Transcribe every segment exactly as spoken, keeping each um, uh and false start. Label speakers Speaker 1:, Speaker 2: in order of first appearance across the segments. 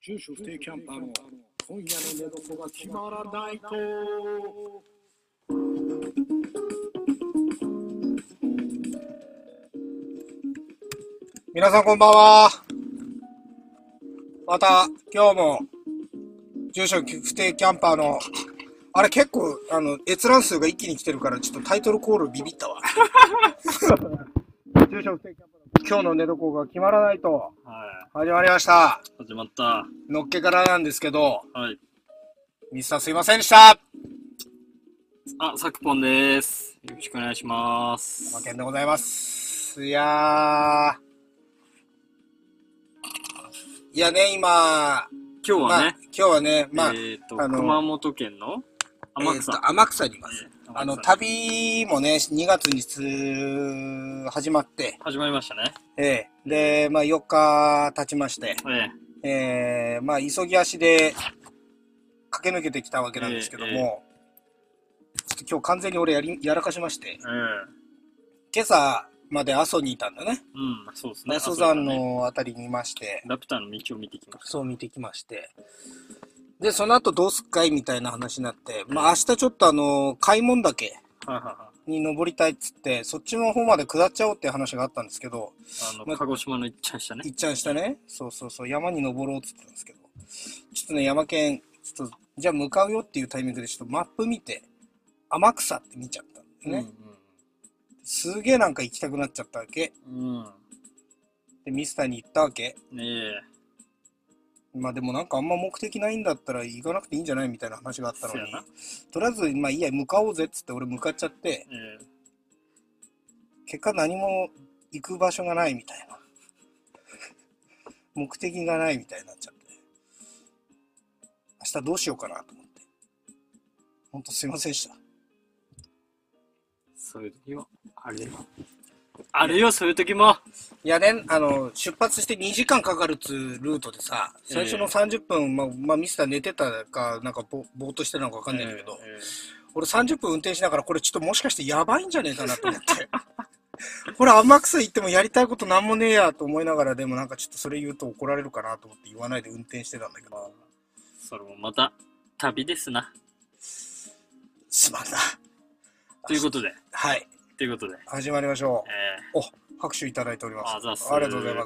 Speaker 1: 住所不定キャンパーの今夜の寝床が決まらないと。
Speaker 2: 皆さんこんばんは。また今日も住所不定キャンパーのあれ結構あの閲覧数が一気に来てるからちょっとタイトルコールビビったわ。住所不定キャンパーの今日の寝床が決まらないと、はい、始まりました。
Speaker 3: 始まった。
Speaker 2: のっけからなんですけど、
Speaker 3: はい。
Speaker 2: ミスターすいませんでした。
Speaker 3: あ、さくぽんです。よろしくお願いします。
Speaker 2: まけんでございます。いやー。いやね、今、
Speaker 3: 今日はね、まあ、
Speaker 2: 今日はね、まあ、
Speaker 3: えっと、熊本県の天草。
Speaker 2: えー、天草にいます。えー、あの、旅もね、にがつにつ始まって。
Speaker 3: 始まりましたね。
Speaker 2: ええー、で、まあ、よっか経ちまして、
Speaker 3: えー、
Speaker 2: えー、まあ、急ぎ足で駆け抜けてきたわけなんですけども、えーえー、ちょっと今日完全に俺やり、やらかしまして、えー、今朝、まで阿蘇にいたんだね。
Speaker 3: うん、そうですね。
Speaker 2: 阿蘇山のあたりにいまして。
Speaker 3: ラプターの道を見てきました。
Speaker 2: そう見てきまして。で、その後どうすっかいみたいな話になって、まあ明日ちょっとあの、開門岳に登りたいっつって、そっちの方まで下っちゃおうっていう話があったんですけど。
Speaker 3: あの、まあ、鹿児島のいっちゃん下ね。
Speaker 2: いっちゃん下ね。そうそうそう、山に登ろうっつってたんですけど。ちょっとね、山県、ちょっと、じゃあ向かうよっていうタイミングでちょっとマップ見て、天草って見ちゃったんですね。うんうん、すげえなんか行きたくなっちゃったわけ。
Speaker 3: うん。
Speaker 2: で、ミスターに行ったわけ。
Speaker 3: ねえ。
Speaker 2: まあでもなんかあんま目的ないんだったら行かなくていいんじゃないみたいな話があったのに。とりあえず、まあいいや、向かおうぜっつって俺向かっちゃって。ええ。結果何も行く場所がないみたいな。目的がないみたいになっちゃって。明日どうしようかなと思って。ほんとすいませんでした。
Speaker 3: そういう時もあるよ。あるよ、そういう時も。
Speaker 2: いやね、あの、出発してにじかんかかるつルートでさ、最初のさんじゅっぷん、えー、まあ、まあ、ミスター寝てたか、なんかぼ、ぼーっとしてたのかわかんないんだけど、えーえー、俺さんじゅっぷん運転しながら、これちょっともしかしてやばいんじゃねえかなと思って。これ天草行ってもやりたいことなんもねえやと思いながら、でもなんかちょっとそれ言うと怒られるかなと思って言わないで運転してたんだけど。
Speaker 3: それもまた、旅ですな。
Speaker 2: すまんな。
Speaker 3: ということで。
Speaker 2: はい。
Speaker 3: ということで。
Speaker 2: 始まりましょう。
Speaker 3: えー、
Speaker 2: お、拍手いただいております。
Speaker 3: あ、ざっす。
Speaker 2: ありがとうございます。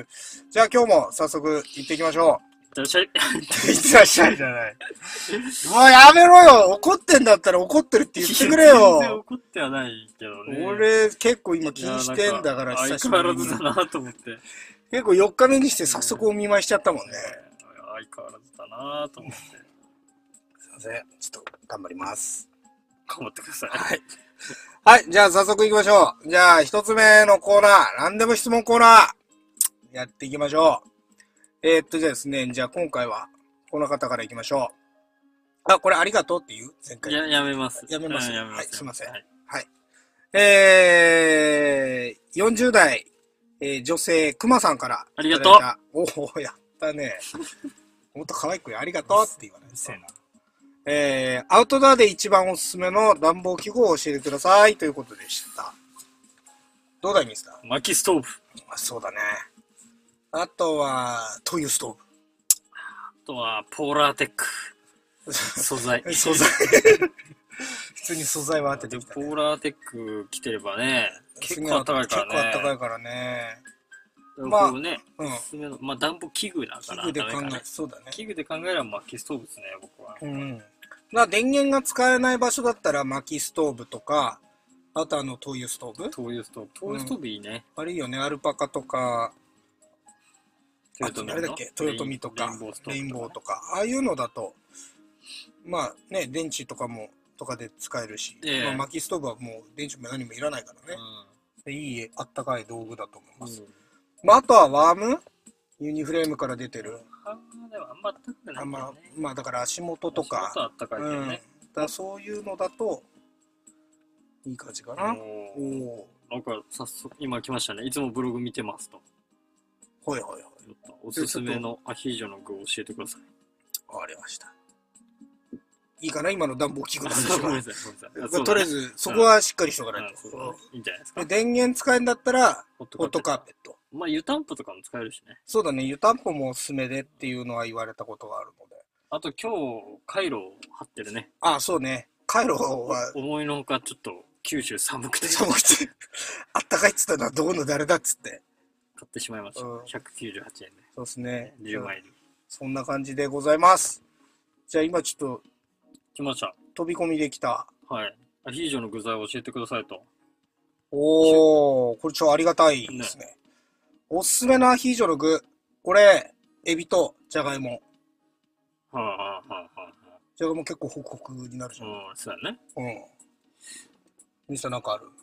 Speaker 2: じゃあ今日も早速行っていきましょ
Speaker 3: う。いってらっしゃい。い
Speaker 2: ってらっしゃいじゃない。もうやめろよ。怒ってんだったら怒ってるって言ってくれよ。
Speaker 3: 全然怒ってはないけどね。
Speaker 2: 俺結構今気にしてんだから
Speaker 3: 久しぶりに。相変わらずだなと思って。
Speaker 2: 結構よっかめにして早速お見舞いしちゃったもんね。
Speaker 3: 相変わらずだなと思って。す
Speaker 2: いません。ちょっと頑張ります。
Speaker 3: 頑張ってください。
Speaker 2: はい。はい。じゃあ早速行きましょう。じゃあ一つ目のコーナー。何でも質問コーナー。やっていきましょう。えー、っとじゃあですね。じゃあ今回はこの方から行きましょう。あ、これありがとうって言う前回。
Speaker 3: や、やめます。
Speaker 2: やめます。
Speaker 3: やめます。
Speaker 2: はい。すいません。はい。はい、えー、よんじゅう代、えー、女性、くまさんから。
Speaker 3: ありがとう。
Speaker 2: おお、やったね。もっと可愛くありがとうって言わないですよ。えー、アウトドアで一番おすすめの暖房器具を教えてくださいということでした。どうだいミスター？
Speaker 3: 薪ストーブ。
Speaker 2: あ、そうだね。あとは、灯油ストーブ。
Speaker 3: あとは、ポーラーテック。素材。
Speaker 2: 素材。普通に素材は当ててきた、
Speaker 3: ね。ポーラーテック着てればね、結構暖かいからね。
Speaker 2: 結構暖かいからね。
Speaker 3: まあ、ね、うん、まあ暖房器具だから。
Speaker 2: 器具で考え、そうだね。
Speaker 3: 器具で考えれば薪ストーブですね、僕は。
Speaker 2: うん。まあ電源が使えない場所だったら薪ストーブとか、あとあの灯油ストーブ
Speaker 3: 灯油ストーブ。灯油ストーブいいね。
Speaker 2: あれいいよね、アルパカとか、あとあれだっけ、豊臣とか、レインボーとか、ああいうのだと、まあね、電池とかも、とかで使えるし、えーまあ、薪ストーブはもう電池も何もいらないからね。うん、いい、あったかい道具だと思います。うん、まあ、あとはワームユニフレームから出てる。
Speaker 3: あでもあんまあったかくない、ね。
Speaker 2: まあ、まあだから足元とか。
Speaker 3: 足元あったかいけどね。
Speaker 2: うん、だそういうのだと、いい感じかな。
Speaker 3: おお。なんか早速、今来ましたね。いつもブログ見てますと。
Speaker 2: はいはいはい。
Speaker 3: おすすめのアヒージョの具を教えてください。
Speaker 2: わかりました。いいかな今の暖房器具の話は。
Speaker 3: ごめんなさい、ごめんなさい。
Speaker 2: とりあえず、そこはしっかりしとかないと。
Speaker 3: いいんじゃないですか。
Speaker 2: 電源使えんだったら、ホットカーペット。
Speaker 3: まあ、湯たんぽとかも使えるしね。
Speaker 2: そうだね、湯たんぽもおすすめでっていうのは言われたことがあるので。
Speaker 3: あと今日、カイロを貼ってるね。
Speaker 2: ああ、そうね。カイロは
Speaker 3: 思いのほかちょっと九州寒くて
Speaker 2: 寒くて、あったかいっつったのはどこの誰だっつって。
Speaker 3: 買ってしまいました。
Speaker 2: うん
Speaker 3: ひゃくきゅうじゅうはちえんで。
Speaker 2: そうですね。
Speaker 3: じゅうまい入り。
Speaker 2: そんな感じでございます。じゃあ今ちょっと
Speaker 3: 来ました。
Speaker 2: 飛び込みできた。
Speaker 3: はい。アヒージョの具材を教えてくださいと。
Speaker 2: おー、これ超ありがたいですね。おすすめのアヒージョの具。これ、エビとジャガイモ。
Speaker 3: はいはいはいはい。
Speaker 2: ジャガイモ結構ホクホクになるじゃん。
Speaker 3: うん、そうだね。
Speaker 2: うん。ミスターなんかある？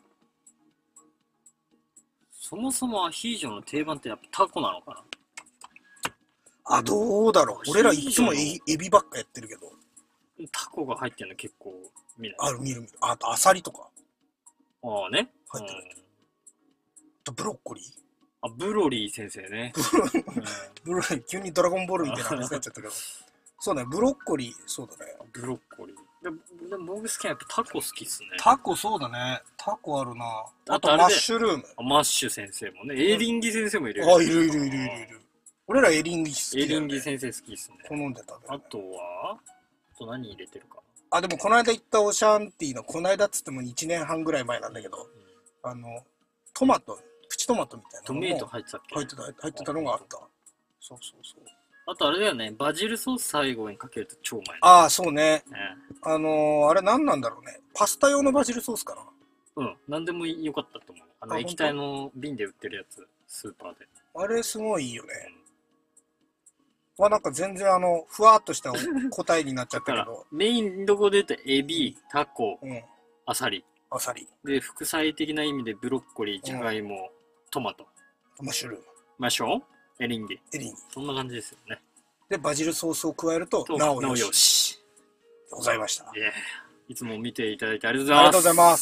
Speaker 3: そもそもアヒージョの定番ってやっぱタコなのかな？
Speaker 2: あ、どうだろう。俺らいつもエエビばっかやってるけど。
Speaker 3: タコが入ってるの結構見ない。
Speaker 2: ある、見る見る。あと、アサリとか。
Speaker 3: ああね。
Speaker 2: 入ってる。
Speaker 3: うん
Speaker 2: あと、ブロッコリー。
Speaker 3: あ、ブロリー先生ね。
Speaker 2: ブロッコリー、急にドラゴンボールみたいな話になっちゃったけど。そうね、ブロッコリー、そうだね。
Speaker 3: ブロッコリー。ででも僕好きなやっぱタコ好きっすね。
Speaker 2: タコそうだね。タコあるな。あと、
Speaker 3: あとあれで
Speaker 2: マッシュルーム。
Speaker 3: あマッシュ先生もね。エーリンギ先生もいる
Speaker 2: あ、いるいるいるいるいる。俺らエリンギ好きだよ、ね。
Speaker 3: エーリンギ先生好きっすね。
Speaker 2: 好んでたね。
Speaker 3: あとはあと何入れてるか
Speaker 2: あ、でもこの間行ったオシャンティーの、この間っつってもいちねんはんぐらい前なんだけど、あの、トマト、プチトマトみたいな
Speaker 3: ト
Speaker 2: のも
Speaker 3: メイト入ってたっけ？
Speaker 2: 入ってた、入ってたのがあった。そうそうそう。
Speaker 3: あとあれだよね。バジルソース最後にかけると超うまいね。
Speaker 2: ああ、そうね。
Speaker 3: ね
Speaker 2: あのー、あれ何なんだろうね。パスタ用のバジルソースかな。
Speaker 3: うん。なんでもよかったと思う。あの
Speaker 2: あ
Speaker 3: 液体の瓶で売ってるやつ。スーパーで。
Speaker 2: あれすごいいいよね。はなんか全然あの、ふわっとした答えになっちゃっ
Speaker 3: だから
Speaker 2: たけど。
Speaker 3: メインどこで言うとエビ、タコ、
Speaker 2: うん。
Speaker 3: アサリ。
Speaker 2: アサリ、
Speaker 3: で、副菜的な意味でブロッコリー、ジャガイモ、トマト、
Speaker 2: マッシュルーム、
Speaker 3: マション、エリンギ。
Speaker 2: エリンギ。
Speaker 3: そんな感じですよね。
Speaker 2: で、バジルソースを加えると、
Speaker 3: と
Speaker 2: なおよ
Speaker 3: なおよ
Speaker 2: し。
Speaker 3: し。
Speaker 2: でございました。
Speaker 3: いえ、いつも見ていただいてありがとうございます。
Speaker 2: ありがとうございます。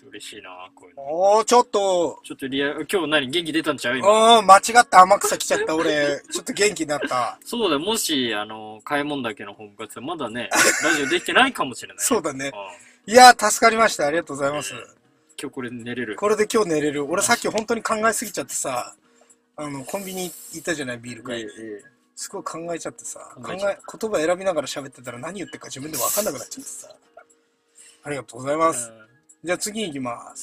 Speaker 3: 嬉しいな、こういうの。
Speaker 2: おー、ちょっと、
Speaker 3: ちょっとリアル、今日何元気出たんちゃう今。
Speaker 2: あー、間違った天草来ちゃった俺。ちょっと元気になった。
Speaker 3: そうだよ、もし、あの、買い物だけのホーム活まだね、ラジオできてないかもしれない。
Speaker 2: そうだね。
Speaker 3: うん
Speaker 2: いやー、助かりました。ありがとうございます。
Speaker 3: 今日これ寝れる。
Speaker 2: これで今日寝れる。俺さっき本当に考えすぎちゃってさ、あの、コンビニ行ったじゃない、ビール
Speaker 3: ええ
Speaker 2: 買い。
Speaker 3: ええ
Speaker 2: すごい考えちゃってさ、考え、
Speaker 3: 考えちゃっ
Speaker 2: 言葉選びながら喋ってたら何言ってるか自分でも分かんなくなっちゃってさ。ありがとうございます。じゃあ次行きます。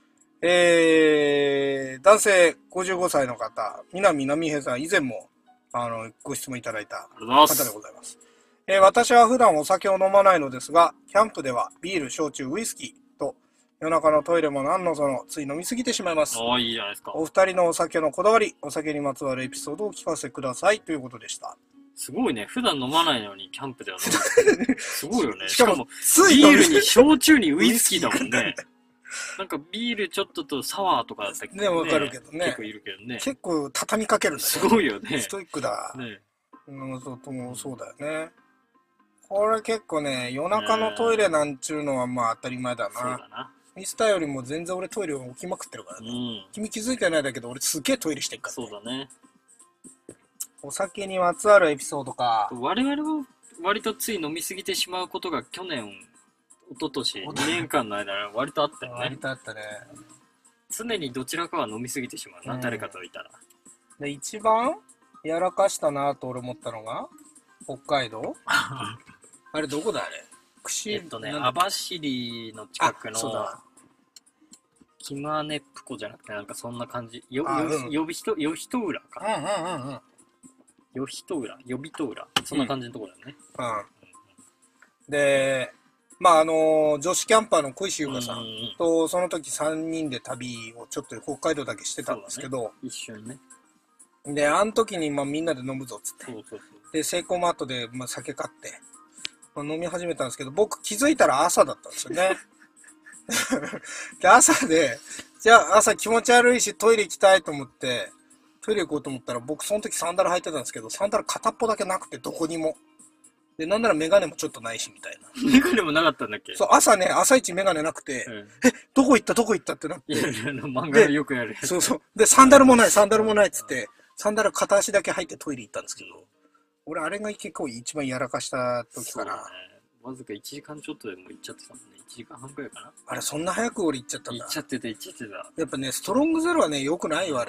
Speaker 2: えー、男性ごじゅうごさいの方、南波平さん、以前も、あの、ご質問いただいた
Speaker 3: ありがとうございま
Speaker 2: 方
Speaker 3: す。
Speaker 2: でございます。えー私は普段お酒を飲まないのですが、キャンプではビール、焼酎、ウイスキーと、夜中のトイレも何のその、つい飲みすぎてしまいます。
Speaker 3: ああ、いいじゃないですか。
Speaker 2: お二人のお酒のこだわり、お酒にまつわるエピソードをお聞かせくださいということでした。
Speaker 3: すごいね。普段飲まないのにキャンプでは飲む。すごいよね。
Speaker 2: しかも
Speaker 3: しかも、
Speaker 2: つい飲み
Speaker 3: ビールに焼酎にウイスキーだもんね。なんかビールちょっととサワーとかだったっけ
Speaker 2: ねわかるけどね
Speaker 3: 結構いるけどね。
Speaker 2: 結構畳みかけるんだよ
Speaker 3: すごいよね
Speaker 2: ス。トイックだ。
Speaker 3: ね
Speaker 2: うん、そうともそうだよね。これ結構ね、夜中のトイレなんちゅうのはまあ当たり前だな。
Speaker 3: そうだな。
Speaker 2: ミスターよりも全然俺トイレを置きまくってるからね。
Speaker 3: うん。
Speaker 2: 君気づいてないだけど俺すげえトイレしてるから、
Speaker 3: そうだね。
Speaker 2: お酒にまつわるエピソードか。
Speaker 3: 我々は割とつい飲みすぎてしまうことが去年、一昨年、にねんかんの間割とあったよ
Speaker 2: 割
Speaker 3: ね。
Speaker 2: とあったね。
Speaker 3: 常にどちらかは飲みすぎてしまうな、
Speaker 2: うん
Speaker 3: 誰かといたら。
Speaker 2: で、一番やらかしたなと俺思ったのが、北海道あれどこだあれ串
Speaker 3: えっとね、
Speaker 2: なんだ
Speaker 3: 網走の近く
Speaker 2: あそう
Speaker 3: の
Speaker 2: だ
Speaker 3: キマネプコじゃなくてなんかそんな感じ。よ、よ、
Speaker 2: あうん
Speaker 3: よびひと、よひと浦
Speaker 2: うん
Speaker 3: か。
Speaker 2: うんうんうん。
Speaker 3: よひと浦、よびと浦。そんな感じのところだよね。
Speaker 2: うん。で、まああの女子キャンパーの小石優香さ
Speaker 3: うんうんん
Speaker 2: とその時さんにんで旅をちょっと北海道だけしてたんですけど、
Speaker 3: 一瞬ね。
Speaker 2: で、あの時にまあみんなで飲むぞっつって。
Speaker 3: そうそうそう。
Speaker 2: で、セイコーマートでまあ酒買って、まあ、飲み始めたんですけど、僕気づいたら朝だったんですよね。で、朝で、じゃあ朝気持ち悪いしトイレ行きたいと思って、トイレ行こうと思ったら僕その時サンダル履いてたんですけど、サンダル片っぽだけなくてどこにも。で、なんならメガネもちょっとないしみたいな。
Speaker 3: メガネもなかったんだっけ？
Speaker 2: そう、朝ね、朝一メガネなくて、
Speaker 3: うん。
Speaker 2: え、どこ行ったどこ行ったってなって
Speaker 3: い。やいや、あの漫画でよくやるやつ。
Speaker 2: そうそう。で、サンダルもない、サンダルもないっつって、サンダル片足だけ入ってトイレ行ったんですけど、俺あれが結構一番やらかした時かな。
Speaker 3: そうだね。わずかいちじかんちょっとでも行っちゃってたもんね。いちじかんはんくらいかな。
Speaker 2: あれ、そんな早く俺行っちゃったんだ
Speaker 3: 行っ。ちゃってた、行っちゃってた。
Speaker 2: やっぱね、ストロングゼロはね、良くないよ、あれ。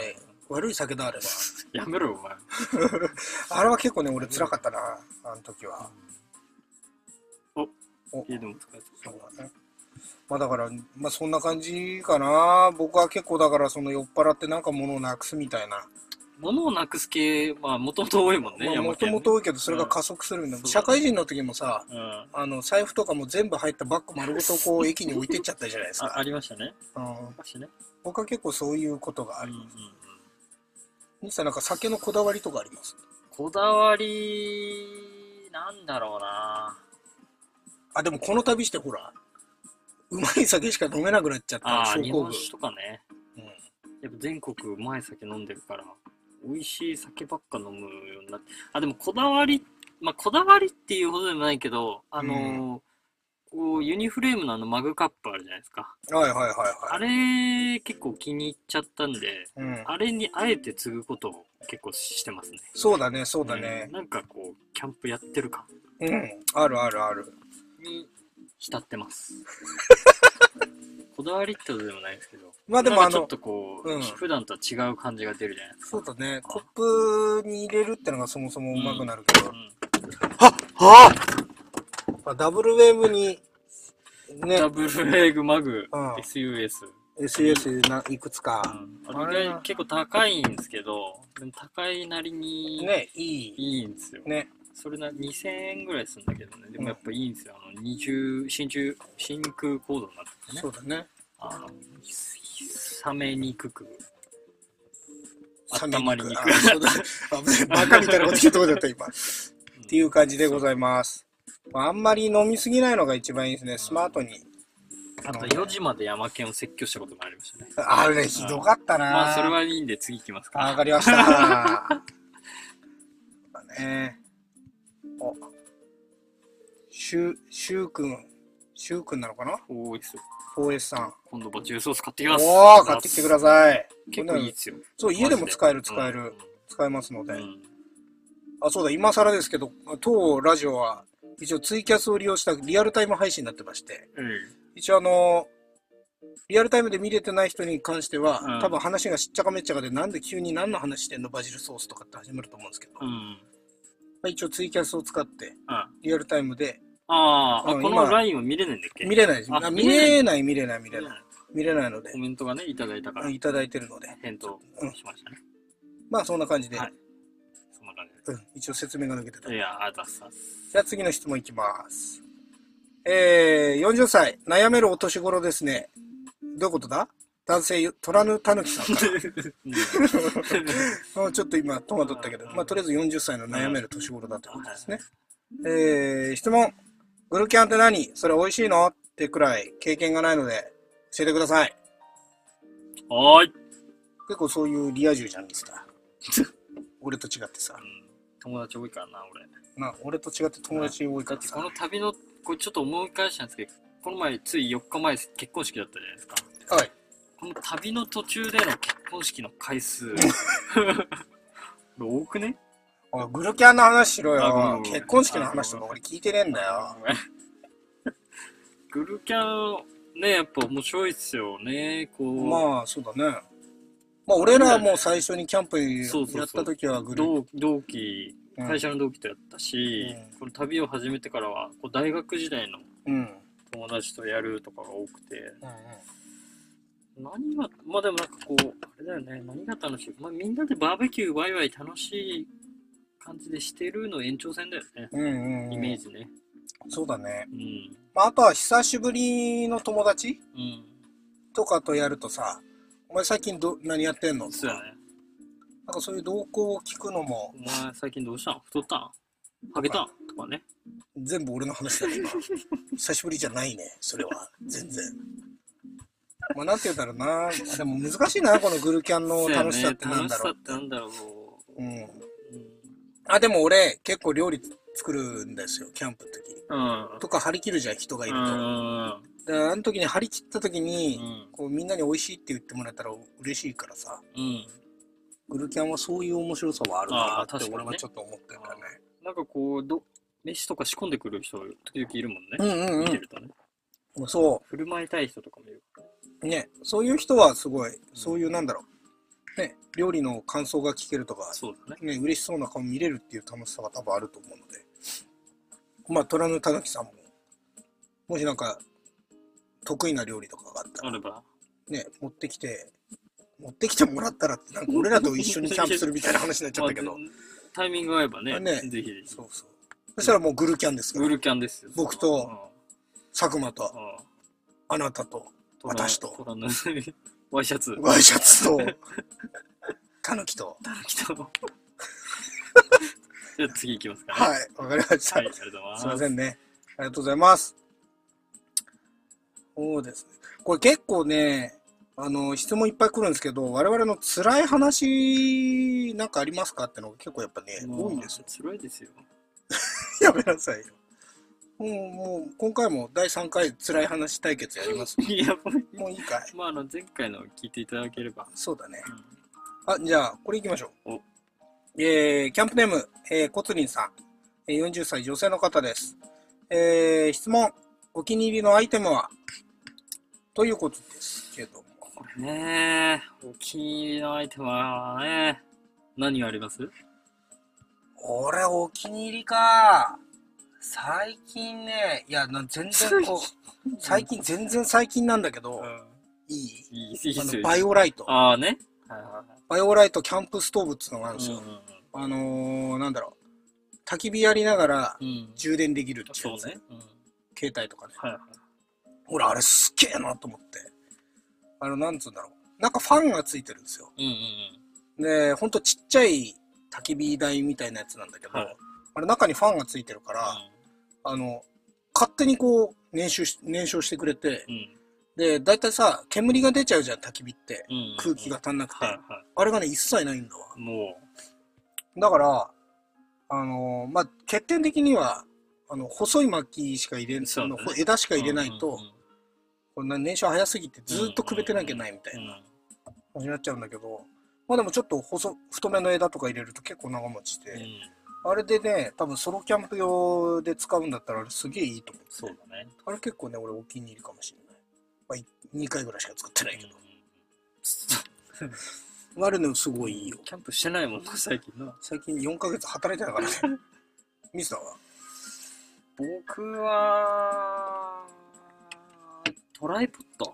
Speaker 2: 悪い酒だ、あれは。
Speaker 3: やめろよ、お前。
Speaker 2: あれは結構ね、俺辛かったな、あの時は。
Speaker 3: お、
Speaker 2: お、
Speaker 3: 家でも使えた。
Speaker 2: そうだね。まあだから、まあそんな感じかな。僕は結構だからその酔っ払ってなんか物をなくすみたいな。
Speaker 3: 物をなくす系、まあ、もともと多いもんね、
Speaker 2: まあもと
Speaker 3: 山県ね
Speaker 2: もと多いけど、それが加速するんだ。
Speaker 3: うん
Speaker 2: 社会人の時もさ、
Speaker 3: うん。
Speaker 2: あの、財布とかも全部入ったバッグ丸ごとこう駅に置いてっちゃったじゃないです
Speaker 3: あ、
Speaker 2: か。
Speaker 3: ありましたね。
Speaker 2: うん、
Speaker 3: 昔ね。
Speaker 2: 僕は結構そういうことがあ
Speaker 3: うんうんうん。
Speaker 2: ります。西さんなんか酒のこだわりとかあります？
Speaker 3: こだわり、なんだろうな。
Speaker 2: あ、でもこの旅してほら、うまい酒しか飲めなくなっちゃった
Speaker 3: ああ、
Speaker 2: 症候群。
Speaker 3: 日本酒とかね。
Speaker 2: うん、
Speaker 3: やっぱ全国うまい酒飲んでるから、美味しい酒ばっか飲むようになって。あ、でもこだわり、まあこだわりっていうほどでもないけど、あのーこう、ユニフレームのあのマグカップあるじゃないですか。
Speaker 2: はいはいはい
Speaker 3: あ
Speaker 2: はい。
Speaker 3: れ、結構気に入っちゃったんで、
Speaker 2: うん、
Speaker 3: あれにあえて継ぐことを結構してますね。
Speaker 2: そうだね、そうだね
Speaker 3: うん。なんかこう、キャンプやってる感
Speaker 2: うん、あるあるある。
Speaker 3: に浸ってます。こだわりってことでもないですけど。
Speaker 2: まあでもあの
Speaker 3: なんかちょっとこう、
Speaker 2: うん
Speaker 3: 普段とは違う感じが出るじゃないですか。
Speaker 2: そうだね、コップに入れるってのがそもそもうまくなるけど。
Speaker 3: うん
Speaker 2: はっはあダブルウェーブに、ね、
Speaker 3: ダブルエッグマグ、
Speaker 2: うん
Speaker 3: エスユーエス。
Speaker 2: エスユーエス ないくつか。
Speaker 3: あれが結構高いんですけど、でも高いなりに
Speaker 2: ね、いい。
Speaker 3: いいんですよ。
Speaker 2: ね。
Speaker 3: それなにせんえんぐらいするんだけどね。でもやっぱいいんですよ。あの、二重、真鍮、真空コードになっててね。
Speaker 2: そうだね。
Speaker 3: あの、冷めにくく、
Speaker 2: 冷め
Speaker 3: 温まりにく
Speaker 2: あそうだあバカみたいなこと言うとこだった、今。っていう感じでございます。あんまり飲みすぎないのが一番いいですね。スマートに。
Speaker 3: あとよじまで山県を説教したことがありましたね。
Speaker 2: あれ、ひどかったな。
Speaker 3: まあ、それはいいんで次行きますか。
Speaker 2: わかりました。だね。お、シュ、シュウくん。シュウくんなのかな？
Speaker 3: おーいっすよ。
Speaker 2: フォーエス さん。
Speaker 3: 今度バチューソース買ってきます。
Speaker 2: おー、買ってきてください。
Speaker 3: 結構いいっすよ。
Speaker 2: そう、家でも使える、使え
Speaker 3: マ
Speaker 2: る。使えますので。
Speaker 3: ジで。うん。
Speaker 2: あ、そうだ、今更ですけど、当ラジオは、一応ツイキャスを利用したリアルタイム配信になってまして、
Speaker 3: うん。
Speaker 2: 一応あの、リアルタイムで見れてない人に関しては、
Speaker 3: うん
Speaker 2: 多分話がしっちゃかめっちゃかで、なんで急に何の話してんのバジルソースとかって始まると思うんですけど、
Speaker 3: うん。
Speaker 2: まあ、一応ツイキャスを使って、
Speaker 3: あ
Speaker 2: リアルタイムで、
Speaker 3: あー、あ、
Speaker 2: うん
Speaker 3: このラインは見れないんだっけ？
Speaker 2: 見れないです。
Speaker 3: あ
Speaker 2: あ見れない、見れない、見れない。
Speaker 3: 見れない。
Speaker 2: 見れないので
Speaker 3: コ、メントがね、いただいたから
Speaker 2: いただいてるので、
Speaker 3: 返答
Speaker 2: うん
Speaker 3: しましたね。
Speaker 2: まあそんな感じで、
Speaker 3: はいそんな感
Speaker 2: うん、一応説明が抜けてた。
Speaker 3: じで。いや、あざっさっす。
Speaker 2: じゃあ次の質問いきます。えー、よんじゅっさい、悩めるお年頃ですね。どういうことだ？男性、虎ぬたぬきさんかな。うんちょっと今戸惑ったけど、まあとりあえずよんじゅっさいの悩める年頃だということですね。えー、質問。グルキャンって何？それ美味しいの？ってくらい経験がないので教えてください。
Speaker 3: はーい。
Speaker 2: 結構そういうリア充じゃん、ミスター。俺と違ってさ。
Speaker 3: うん友達多いからな、俺。
Speaker 2: な、俺と違って友達多いからさ
Speaker 3: だってこ。の旅の、これちょっと思い返したんですけど、この前、ついよっかまえ結婚式だったじゃないですか。
Speaker 2: はい。
Speaker 3: この旅の途中での結婚式の回数、多くね？
Speaker 2: おい、グルキャンの話しろ
Speaker 3: あごめん
Speaker 2: よ。
Speaker 3: ごめん
Speaker 2: 結婚式の話とか俺聞いてねえんだよ。
Speaker 3: グルキャン、ね、やっぱ面白いっすよね、こう。
Speaker 2: まあ、そうだね。まあ、俺らも最初にキャンプ
Speaker 3: そうそうそう
Speaker 2: やった時はグル
Speaker 3: 同同期、
Speaker 2: うん
Speaker 3: 会社の同期とやったし、
Speaker 2: うん
Speaker 3: この旅を始めてからは、こう大学時代の
Speaker 2: うん。うん
Speaker 3: 友達とやるとかが多くて、
Speaker 2: うん。
Speaker 3: 何が、まあでもなんかこう、あれだよね、何が楽しい、まあみんなでバーベキューワイワイ楽しい感じでしてるの延長線だよね、
Speaker 2: うんうんうん。
Speaker 3: イメージね。
Speaker 2: そうだね。
Speaker 3: うん。
Speaker 2: まあ、あとは久しぶりの友達
Speaker 3: うん。
Speaker 2: とかとやるとさ、お前最近ど何やってんの？
Speaker 3: そうやね。
Speaker 2: なんかそういう動向を聞くのも
Speaker 3: お前最近どうしたん？太ったん？ハゲたん？とかね。
Speaker 2: 全部俺の話だね、今。久しぶりじゃないね、それは。全然。まあ、なんて言うんだろうな。でも難しいな、このグルキャンの楽しさってなんだろう。
Speaker 3: 楽しさってなんだろう。
Speaker 2: うん。
Speaker 3: うん。
Speaker 2: あ、でも俺、結構料理作るんですよ、キャンプの時。
Speaker 3: うん。
Speaker 2: とか張り切るじゃん、人がいると。
Speaker 3: うん。
Speaker 2: で、あの時に張り切った時に、
Speaker 3: うん
Speaker 2: こうみんなに美味しいって言ってもらえたら嬉しいからさ。
Speaker 3: うん。
Speaker 2: グルキャンはそういう面白さはあるなって
Speaker 3: あー確かにね
Speaker 2: 俺はちょっと思ってるんだよね。
Speaker 3: なんかこう、ど、飯とか仕込んでくる人、時々いるもんね。
Speaker 2: うんうんうん
Speaker 3: 見てるとね。
Speaker 2: そ
Speaker 3: 振る舞いたい人とかもいる。
Speaker 2: う。ね、そういう人はすごい、そういうなんだろう。 ね、料理の感想が聞けるとか、
Speaker 3: そうだね。
Speaker 2: ね、嬉しそうな顔見れるっていう楽しさが多分あると思うので、まあ、虎のたぬきさんも、もしなんか、得意な料理とかがあったら、
Speaker 3: あれば。
Speaker 2: ね、持ってきて、持ってきてもらったらって、なんか俺らと一緒にキャンプするみたいな話になっちゃったけど、
Speaker 3: まあタイミングが合えばね、
Speaker 2: ね
Speaker 3: ぜひぜひ。
Speaker 2: そうそう。そしたらもうグルキャンですから、
Speaker 3: グルキャンですよ。
Speaker 2: 僕と佐久間と、
Speaker 3: うん、うん
Speaker 2: あなたと、私と、
Speaker 3: 虎のワイシャツ。
Speaker 2: ワイシャツと、たぬきと。
Speaker 3: たぬきと。じゃあ次行きますかね。
Speaker 2: はい、わかりました。
Speaker 3: はい、ありがとうございます。
Speaker 2: すいませんね。ありがとうございます。そうですね。これ結構ね、あの、質問いっぱい来るんですけど、我々の辛い話なんかありますかってのが結構やっぱね、
Speaker 3: もう
Speaker 2: 多いんですよ。
Speaker 3: 辛いですよ。
Speaker 2: やめなさいよ。もう、もう、今回もだいさんかい辛い話対決やります。
Speaker 3: いや、もう
Speaker 2: もういいかい。
Speaker 3: まあ、あの、前回の聞いていただければ。
Speaker 2: そうだね。
Speaker 3: うん
Speaker 2: あ、じゃあ、これ行きましょう。
Speaker 3: お
Speaker 2: えー、キャンプネーム、えー、コツリンさん。えーよんじゅっさい女性の方です。えー、質問。お気に入りのアイテムはということですけども。
Speaker 3: これね、お気に入りのアイテムはね、何があります？
Speaker 2: 俺、お気に入りか。最近ね、いや、な全然こう、最近、全然最近なんだけど、いい
Speaker 3: いい、いいですよ。
Speaker 2: あのバイオライト。
Speaker 3: ああね。はいはいはい。
Speaker 2: バイオライトキャンプストーブっていうのがあるんですよ。
Speaker 3: うんうん
Speaker 2: あのー、なんだろう。焚き火やりながら
Speaker 3: うん。うん。
Speaker 2: 充電できるっていうやつ、
Speaker 3: そうね。うん。
Speaker 2: 携帯とかね。
Speaker 3: はいはい。
Speaker 2: 俺、あれすっげえなと思って。あの、なんつうんだろう。なんかファンがついてるんですよ。
Speaker 3: うんうん
Speaker 2: で、ほんとちっちゃい焚き火台みたいなやつなんだけど、
Speaker 3: はい
Speaker 2: あれ中にファンがついてるから、あの、勝手にこう、燃焼し、燃焼してくれて、
Speaker 3: うん。うん。
Speaker 2: で、だいたいさ、煙が出ちゃうじゃん、焚き火って。
Speaker 3: うんうんうん
Speaker 2: 空気が足んなくて。
Speaker 3: はいは
Speaker 2: あれがね、一切ないんだわ。
Speaker 3: い。も
Speaker 2: だから、あのーまあ、欠点的には、あの、細い薪しか入れん、
Speaker 3: そうだね
Speaker 2: あの枝しか
Speaker 3: う。
Speaker 2: 入れないと、
Speaker 3: うんうんうん
Speaker 2: こんな燃焼早すぎてずーっとくべてなきゃないみたいな感じになっちゃうんだけど、まあでもちょっと細、太めの枝とか入れると結構長持ちして、
Speaker 3: うんうん。
Speaker 2: あれでね、多分ソロキャンプ用で使うんだったらあれすげえいいと思う。
Speaker 3: そうだね。
Speaker 2: あれ結構ね、俺お気に入りかもしれない。まあ、いにかいぐらいしか使ってないけど。あれね、すごいいいよ。
Speaker 3: キャンプしてないもんな、最近な。
Speaker 2: 最近よんかげつ働いてたからね。ミスターは
Speaker 3: 僕は、トライポット。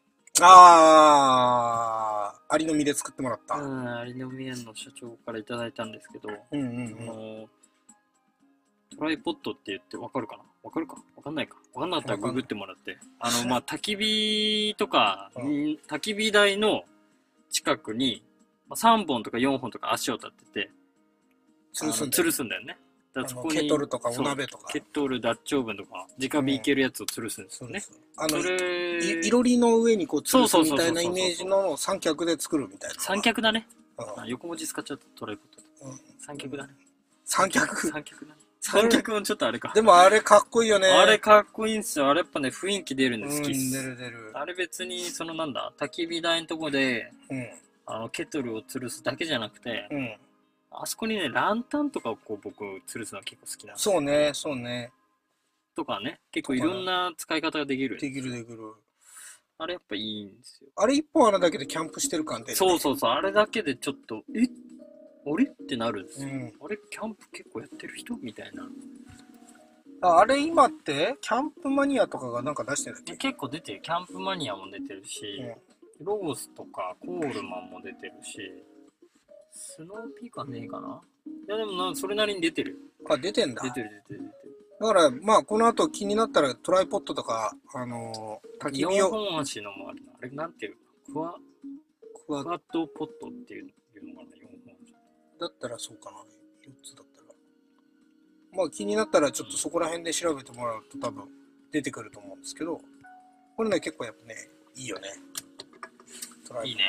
Speaker 2: あー、アリの実で作ってもらった。
Speaker 3: うん、アリノミエンの社長からいただいたんですけど、
Speaker 2: うんうん
Speaker 3: あのトライポットって言ってわかるかなわかるかわかんないかわかんなかったらググってもらって。あの、まあ、焚き火とか、
Speaker 2: うん
Speaker 3: ん焚き火台の近くに、まあ、さんぼんとかよんほんとか足を立てて、
Speaker 2: 吊るすんだよ
Speaker 3: あの吊るすんだよね。だからそこに
Speaker 2: あのケトルとかお
Speaker 3: そう
Speaker 2: 鍋とか
Speaker 3: ケトル、ダッチオーブンとか、直火いけるやつを吊るすんですよね。
Speaker 2: そうです。あの、
Speaker 3: それ、
Speaker 2: いいろりの上にこう吊るす
Speaker 3: そうそうそうそうそう
Speaker 2: みたいなイメージの三脚で作るみたいな。
Speaker 3: 三脚だね。
Speaker 2: うん
Speaker 3: あ横文字使っちゃったトライポット。
Speaker 2: うん
Speaker 3: 三脚だね。
Speaker 2: 三脚
Speaker 3: 三脚だね。三脚もちょっとあれか。
Speaker 2: でもあれかっこいいよね。
Speaker 3: あれかっこいいんですよ。あれやっぱね、雰囲気出るんで
Speaker 2: うん、
Speaker 3: 好きっす。
Speaker 2: 出る出る。
Speaker 3: あれ別に、そのなんだ、焚き火台のとこで、
Speaker 2: うん。
Speaker 3: あの、ケトルを吊るすだけじゃなくて、
Speaker 2: うん。
Speaker 3: あそこにね、ランタンとかをこう僕、吊るすの結構好きなんです
Speaker 2: そうね、そうね。
Speaker 3: とかね、結構いろんな使い方ができる。
Speaker 2: できるできる。
Speaker 3: あれやっぱいいんですよ。
Speaker 2: あれ一本あるだけでキャンプしてる感出る。
Speaker 3: そうそうそう、あれだけでちょっと、えあれってなるんですよ。
Speaker 2: うん。
Speaker 3: あれ、キャンプ結構やってる人みたいな。
Speaker 2: ああれ今って、キャンプマニアとかがなんか出してるんだっけ？
Speaker 3: 結構出てる。キャンプマニアも出てるし、ロゴスとかコールマンも出てるし、スノーピーカーねえかないやでもな、それなりに出てる。
Speaker 2: うん。あ、出てんだ。
Speaker 3: 出てる出てる出てる。
Speaker 2: だから、まあ、この後気になったらトライポットとか、あのー、焚き
Speaker 3: よん
Speaker 2: 火を、
Speaker 3: ほん足のもあるな。あれなんていうのクワ、
Speaker 2: クワ
Speaker 3: クワッドポットっていういうのかな、よんほん足。
Speaker 2: だったらそうかな。よっつだったら。まあ、気になったらちょっとそこら辺で調べてもらうと多分出てくると思うんですけど、これね、結構やっぱね、いいよね。トライポットはい
Speaker 3: いね。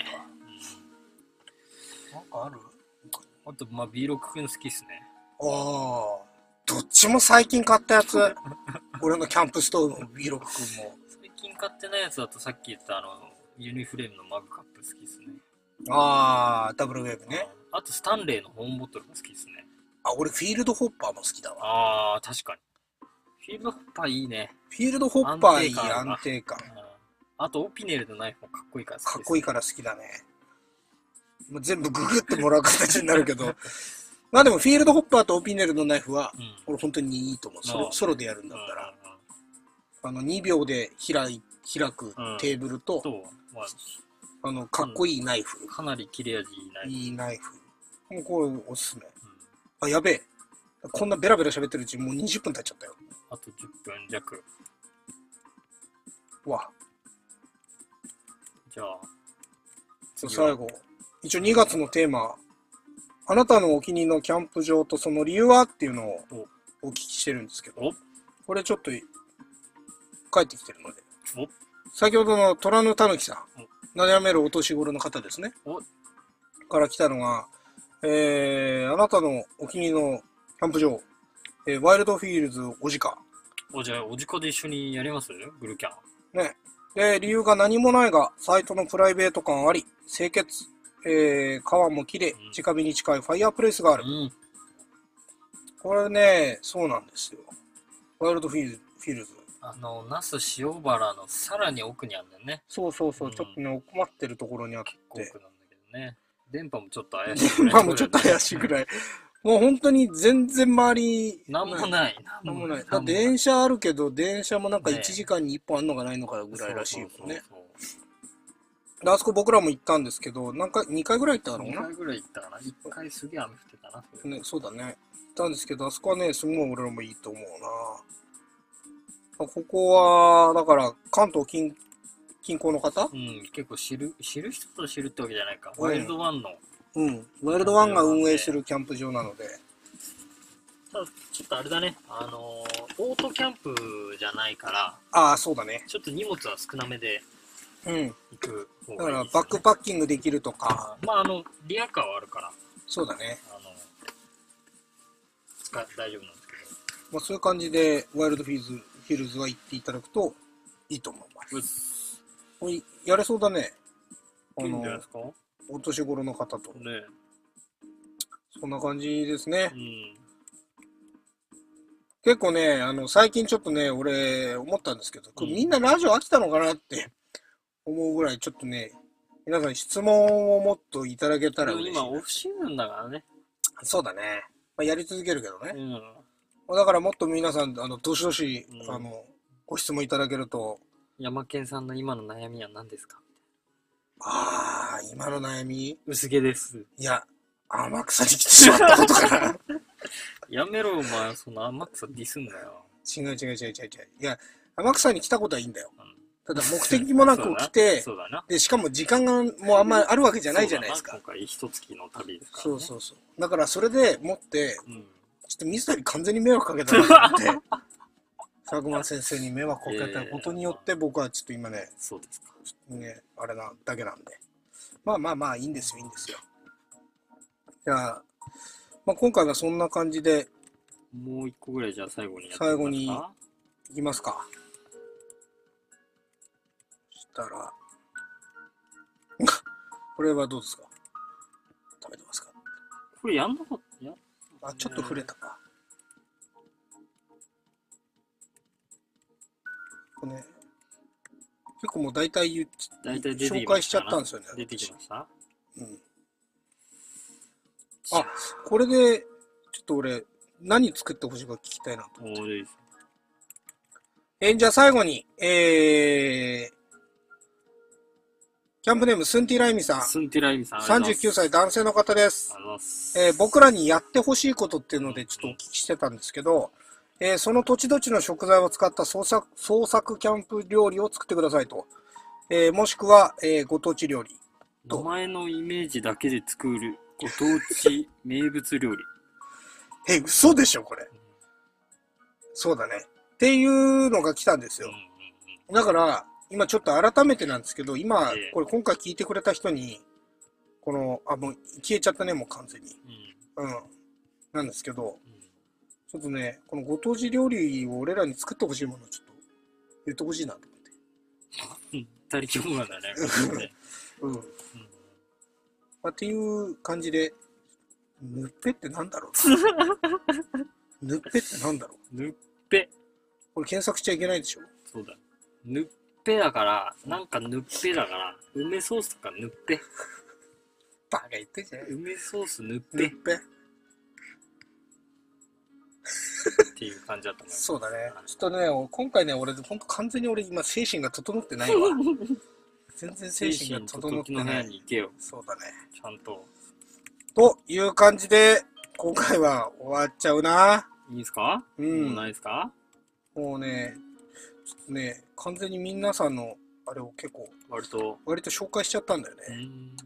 Speaker 2: なんかある？
Speaker 3: あと、まあ、ビーろく くん好きっすね。
Speaker 2: ああ、どっちも最近買ったやつ。俺のキャンプストーブも ビーろく 君も。
Speaker 3: 最近買ってないやつだとさっき言ったあの、ユニフレームのマグカップ好きっすね。
Speaker 2: ああ、ダブルウェーブね。
Speaker 3: あと、スタンレーの保温ボトルも好きっすね。
Speaker 2: あ、俺フィールドホッパーも好きだわ。
Speaker 3: ああ、確かに。フィールドホッパーいいね。
Speaker 2: フィールドホッパーいい、
Speaker 3: 安定感が
Speaker 2: 安定感。
Speaker 3: うんあと、オピネルのナイフもかっこいいから好きです。
Speaker 2: かっこいいから好きだね。 まあ、全部ググってもらう形になるけど、まあでもフィールドホッパーとオピネルのナイフは、
Speaker 3: うん、
Speaker 2: 俺本当にいいと思う。ソロソロでやるんだったら。
Speaker 3: うんうん
Speaker 2: あの、にびょうで開い開くテーブルと、
Speaker 3: うん、と、まあ、
Speaker 2: あの、かっこいいナイフ。
Speaker 3: かなり切れ味いいナイフ。
Speaker 2: いいナイフ。もうこれおすすめ。あ、やべえ。こんなベラベラ喋ってるうちにもうにじゅっぷん経っちゃったよ。
Speaker 3: あとじゅっぷん弱。
Speaker 2: わ。
Speaker 3: じゃあ、
Speaker 2: 最後。一応にがつのテーマ、あなたのお気に入りのキャンプ場とその理由はっていうのをお聞きしてるんですけど、これちょっと帰ってきてるので。先ほどの虎のたぬきさん、悩めるお年頃の方ですね。から来たのが、えー、あなたのお気に入りのキャンプ場、えー、ワイルドフィールズおじか。
Speaker 3: お、じゃあ、おじかで一緒にやりますグルキャン。
Speaker 2: ね。で、理由が何もないが、サイトのプライベート感あり、清潔、えー、川も綺麗、
Speaker 3: うん、
Speaker 2: 直火に近いファイアープレイスがある。うん、これね、そうなんですよ。ワイルドフィールズ。フィールズ
Speaker 3: あの、那須塩原のさらに奥にあるんだよね。
Speaker 2: そうそうそう、うん、ちょっとね、奥まってるところにあって。結
Speaker 3: 構奥なんだけどね。電波もちょっと怪しいぐらい。
Speaker 2: 電波もちょっと怪しいぐらい。もう本当に全然周り。
Speaker 3: なんもない。
Speaker 2: なんもない。だ電車あるけど、電車もなんかいちじかんにいっぽんあんのかないのかぐらいらしいよね。で、あそこ僕らも行ったんですけど、なんかにかいぐらい行ったのかな ?に
Speaker 3: 回ぐらい行ったかな。いっかいすげえ雨降ってたな。
Speaker 2: そね、そうだね。行ったんですけど、あそこはね、すごい俺らもいいと思うな。ここは、だから、関東近近郊の方
Speaker 3: うん、結構知る、知る人と知るってわけじゃないか。ワイルドワンの。
Speaker 2: うん。ワイルドワンが運営するキャンプ場なので。
Speaker 3: ただ、ちょっとあれだね。あのー、オートキャンプじゃないから。
Speaker 2: ああ、そうだね。
Speaker 3: ちょっと荷物は少なめで。
Speaker 2: うん。
Speaker 3: 行く方がいいですね。
Speaker 2: だから、バックパッキングできるとか。
Speaker 3: まあ、あの、リアカーはあるから。
Speaker 2: そうだね。あの、
Speaker 3: 使大丈夫なんですけど。
Speaker 2: まあ、そういう感じで、ワイルドフィールズ、フィールズは行っていただくといいと思います。これやれそうだね。
Speaker 3: あの、いいんじゃないですか？
Speaker 2: お年頃の方と。
Speaker 3: ね。
Speaker 2: そんな感じですね。
Speaker 3: うん、
Speaker 2: 結構ね、あの、最近ちょっとね、俺、思ったんですけど、これみんなラジオ飽きたのかなって思うぐらい、ちょっとね、皆さん質問をもっといただけたら嬉しい。
Speaker 3: 今、オフシーズンだからね。
Speaker 2: そうだね。まあ、やり続けるけどね。
Speaker 3: うん、
Speaker 2: だからもっと皆さん、あの、どしどし、うん、あの、ご質問いただけると。
Speaker 3: 山健さんの今の悩みは何ですか？
Speaker 2: ああ、今の悩み
Speaker 3: 薄毛です。
Speaker 2: いや、天草に来てしまったことかな。
Speaker 3: やめろ、お前、その天草ディスんだよ。
Speaker 2: 違う違う違う違う違う。いや、天草に来たことはいいんだよ。うん、ただ目的もなく来て、
Speaker 3: そうだな。
Speaker 2: で、しかも時間がもうあんまりあるわけじゃないじゃないですか。
Speaker 3: 今回一月の旅ですから、ね。
Speaker 2: そうそうそう。だからそれでもって、うん、ちょっと水谷完全に迷惑かけたなって。佐久間先生に迷惑をかけたことによって僕はちょっと今ね、
Speaker 3: そうですか。
Speaker 2: ちょっとね、あれなだけなんで。まあまあまあいいんですよ、いいんですよ。じゃあ、まあ、今回はそんな感じで。
Speaker 3: もう一個ぐらいじゃあ最後にやってみますか。
Speaker 2: 最後に行きますか。そしたら、これはどうですか？食べてますか？
Speaker 3: これやんなかった？や
Speaker 2: あ、ちょっと触れたか。これね、結構もう大体言っ
Speaker 3: 大体出て
Speaker 2: 紹介しちゃったんですよね。
Speaker 3: 出てきました？
Speaker 2: うん。あ、これで、ちょっと俺、何作ってほしいか聞きたいなと思って。えー、じゃあ最後に、えー、キャンプネーム、スンティライミさん。
Speaker 3: スンティライミさん。
Speaker 2: さんじゅうきゅうさい男性の方です。
Speaker 3: ありがとうございます。
Speaker 2: えー、僕らにやってほしいことっていうのでちょっとお聞きしてたんですけど、えー、その土地土地の食材を使った創作、創作キャンプ料理を作ってくださいと。えー、もしくは、えー、ご当地料理。
Speaker 3: 名前のイメージだけで作るご当地名物料理。
Speaker 2: え、嘘でしょ、これ。そうだね。っていうのが来たんですよ。だから、今ちょっと改めてなんですけど、今、これ今回聞いてくれた人に、この、あ、もう消えちゃったね、もう完全に。うん。うん、なんですけど、ちょっとね、このご当地料理を俺らに作ってほしいものをちょっと言ってほしいなと思って。
Speaker 3: うん。他力本願だね。
Speaker 2: うん。うん。まあ、っていう感じで、ぬっぺってなんだろうぬっぺってなんだろ
Speaker 3: うぬっぺ。
Speaker 2: これ検索しちゃいけないでしょ。
Speaker 3: そうだ。ぬっぺだから、なんかぬっぺだから、梅ソースとかぬっぺ。
Speaker 2: バカ言ってんじゃん。
Speaker 3: 梅ソース塗ってっ
Speaker 2: ぬっぺ。
Speaker 3: ていう感じだったもん。
Speaker 2: そうだね。ちょっとね、俺今回ね、俺、ほんと完全に俺今精神が整ってないわ。全然精
Speaker 3: 精
Speaker 2: 神が
Speaker 3: 神と時の部屋
Speaker 2: 整ってない。
Speaker 3: に行けよ。
Speaker 2: そうだね。
Speaker 3: ちゃんと。
Speaker 2: という感じで、今回は終わっちゃうな。
Speaker 3: いいですか？
Speaker 2: うん
Speaker 3: もうないですか？
Speaker 2: もうね、ちょっとね、完全に皆さんの、あれを結構、
Speaker 3: 割と。
Speaker 2: 割と紹介しちゃったんだよ
Speaker 3: うー
Speaker 2: ね。
Speaker 3: ん。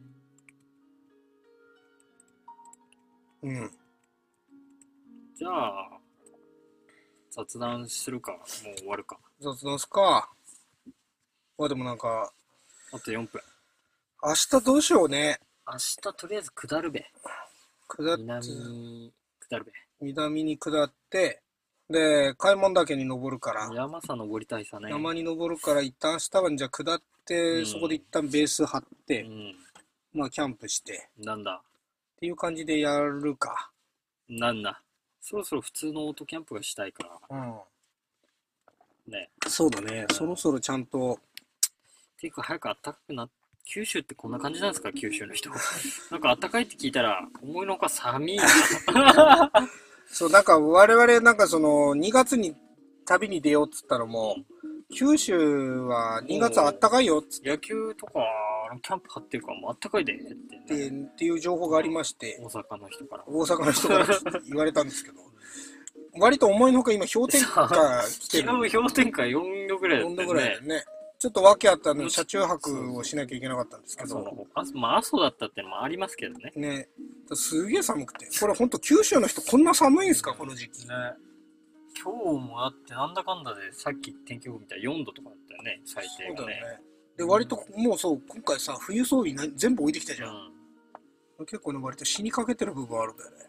Speaker 2: うん。
Speaker 3: じゃあ、雑談するか。もう終わるか。
Speaker 2: 雑談すか。まあでもなんか、
Speaker 3: あとよんぷん。
Speaker 2: 明日どうしようね。
Speaker 3: 明日とりあえず下るべ。
Speaker 2: 下って、
Speaker 3: 南に下るべ。
Speaker 2: 南に下って、で、開門岳に登るから、
Speaker 3: 山さ登りたいさね。
Speaker 2: 山に登るから一旦明日はじゃあ下って、
Speaker 3: うん
Speaker 2: そこで一旦ベース張っ
Speaker 3: う
Speaker 2: て、
Speaker 3: ん。
Speaker 2: まあキャンプして、
Speaker 3: なんだ。
Speaker 2: っていう感じでやるか。
Speaker 3: なんだ。そろそろ普通のオートキャンプがしたいから。
Speaker 2: うん。
Speaker 3: ね。
Speaker 2: そうだね。そろそろちゃんと、
Speaker 3: ていうか早く暖かくなっ九州ってこんな感じなんですか？九州の人。なんか暖かいって聞いたら、思いのほか寒いな。
Speaker 2: そう、なんか我々なんかそのにがつに旅に出ようっつったのも、九州はにがつあったかいよっつっ
Speaker 3: 野球とか、キャンプ張ってるからもう暖かいでって、
Speaker 2: て、
Speaker 3: ね。
Speaker 2: っていう情報がありまして、
Speaker 3: 大阪の人から。
Speaker 2: 大阪の人から言われたんですけど、割と思いのほか今氷点下来てる。
Speaker 3: 昨日氷点下よんどぐらいだ
Speaker 2: よん
Speaker 3: ったよね
Speaker 2: どぐらいだよ。ね。ちょっと訳あったのに車中泊をしなきゃいけなかったんですけど、
Speaker 3: そのあまあ阿蘇だったってのもありますけどね。
Speaker 2: ね、すげえ寒くて。これほんと九州の人こんな寒いんですか、この時期。
Speaker 3: ね。今日もだってなんだかんだでさっき天気予報見たらよんどとかだったよね、最低がね。
Speaker 2: そうだよね。で、割ともうそう、今回さ、冬装備な全部置いてきたじゃん。
Speaker 3: うん。
Speaker 2: 結構ね、割と死にかけてる部分あるんだよね。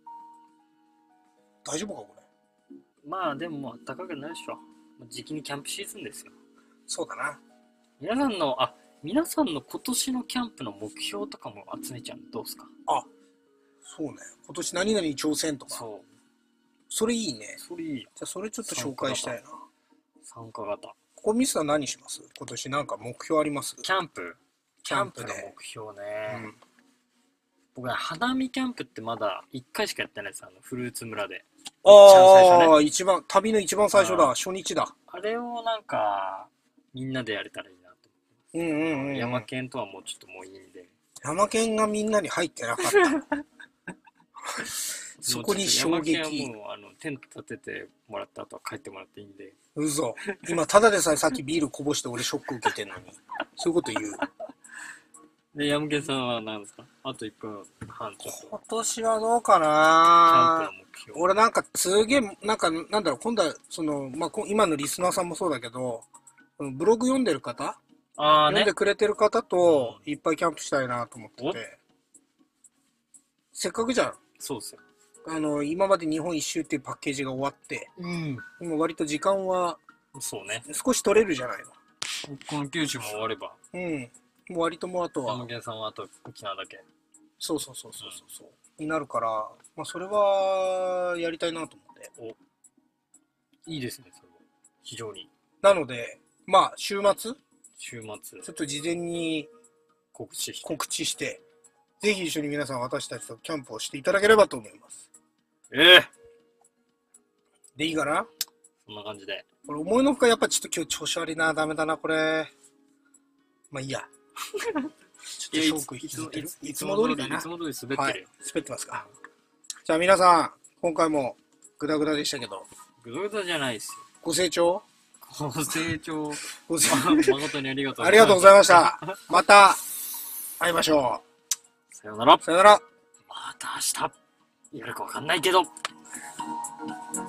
Speaker 2: 大丈夫か、これ。
Speaker 3: まあでももう暖かくなるでしょ。時期にキャンプシーズンですよ。
Speaker 2: そうだな。
Speaker 3: 皆さんの、あ、皆さんの今年のキャンプの目標とかも集めちゃうのどうですか？
Speaker 2: あ、そうね。今年何々に挑戦とか。
Speaker 3: そう。
Speaker 2: それいいね。
Speaker 3: それいいよ。
Speaker 2: じゃあそれちょっと紹介したいな。
Speaker 3: 参加型。
Speaker 2: ここミスター何します？今年なんか目標あります？
Speaker 3: キャンプ
Speaker 2: キャンプで
Speaker 3: キャンプの目標ね。
Speaker 2: うん。
Speaker 3: 僕は花見キャンプってまだいっかいしかやってないです。あの、フルーツ村で。
Speaker 2: ああ、一番、旅の一番最初だ。
Speaker 3: あー
Speaker 2: 初日だ。
Speaker 3: あれをなんか、みんなでやれたらいいなと
Speaker 2: うんうんうん、うん。
Speaker 3: 山県とはもうちょっともういいんで。
Speaker 2: 山県がみんなに入ってなかった。そこに衝撃。
Speaker 3: 山県はもうあのテント立ててもらった後は帰ってもらっていいんで。
Speaker 2: 嘘。今、ただでさえさっきビールこぼして俺ショック受けてんのに。そういうこと言う。
Speaker 3: で、山県さんは何ですか？あといっぷんはんちょっと。
Speaker 2: 今年はどうか
Speaker 3: キャンプ
Speaker 2: な
Speaker 3: の目標。
Speaker 2: 俺なんかすげえ、なんか、なんだろう、今度は、その、まあ、こ今のリスナーさんもそうだけど、うんブログ読んでる方、
Speaker 3: ああね
Speaker 2: 読んで。くれてる方といっぱいキャンプしたいなと思って
Speaker 3: お
Speaker 2: て。せっかくじゃん。
Speaker 3: そうですよ。
Speaker 2: あの、今まで日本一周っていうパッケージが終わって、
Speaker 3: うん。
Speaker 2: 今割と時間は
Speaker 3: そうね。
Speaker 2: 少し取れるじゃないの。
Speaker 3: この九州も終われば、
Speaker 2: うん。もう割ともうあとは
Speaker 3: 山、県さんはあと沖縄だけ。
Speaker 2: そうそうそうそうそうそう、になるから、まあそれはやりたいなと思って。
Speaker 3: いいですね、それは。非常に。
Speaker 2: なので、まあ週末、
Speaker 3: 週末、
Speaker 2: ちょっと事前に
Speaker 3: 告知して。
Speaker 2: 告知して、ぜひ一緒に皆さん私たちとキャンプをしていただければと思います。
Speaker 3: ええ
Speaker 2: で、いいかな？
Speaker 3: そんな感じで。
Speaker 2: これ思いのほかやっぱちょっと今日調子悪いな、ダメだな、これ。まあいいや。ちょっとショーク引きずってる。いつも通りかな。
Speaker 3: いつも通り滑ってるよ。
Speaker 2: 滑ってますか。じゃあ皆さん、今回もグダグダでしたけど、
Speaker 3: ぐだぐだじゃないですよ。
Speaker 2: ご清聴
Speaker 3: ご清聴、
Speaker 2: ご清聴
Speaker 3: 誠にありがとう
Speaker 2: ありがとうございまし。た。また会いましょ
Speaker 3: さよなら。
Speaker 2: う。さよなら。
Speaker 3: また明日。やるかわかんないけど。